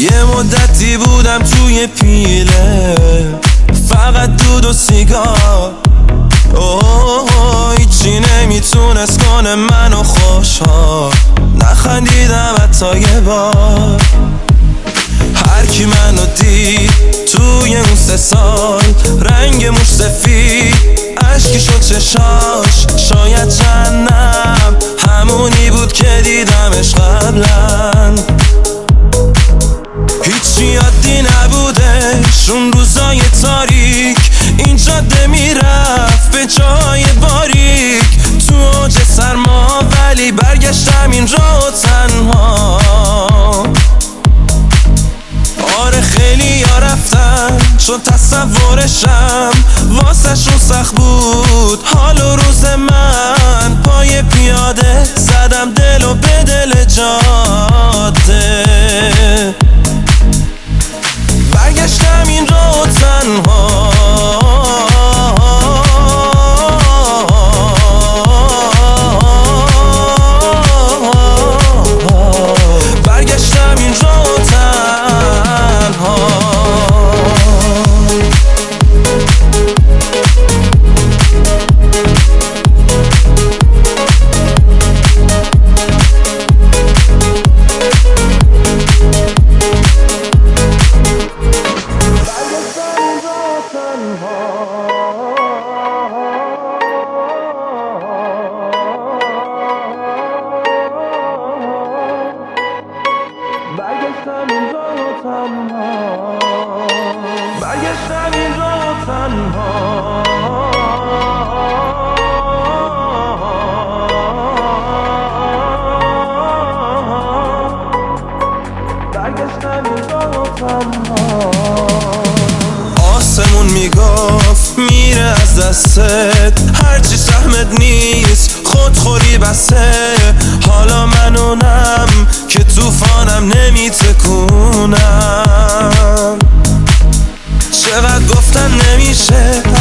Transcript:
یه مدتی بودم توی پیله، فقط دود و سیگار. هیچی نمیتونست کنه منو خوشحال، نخندیدم حتی یه بار. هر کی منو دید توی اون 3 سال، رنگ موش سفید، اشکی شد چشاش، شاید جهنم همونی بود که دیدمش قبلا. هیچی عادی نبودش اون روزای تاریک، این جاده میرفت به جای باریک. تو اوج سرما ولی برگشتم این راه تنها. آره خیلی ها رفتن چون تصورشم واسه شون سخت بود. حال و روز من پای پیاده زدم دل و به دل جاده. برگشتم این راه تنها. برگشتم این راه تنها. برگشتم این راه تنها. برگشتم این راه تنها. برگشتم این راه تنها. آسمون میگفت میره از دستت، هرچی سهمت نیست خودخوری بسه. حالا من اونم که توفانم نمیتکونم. چقدر گفتن نمیشه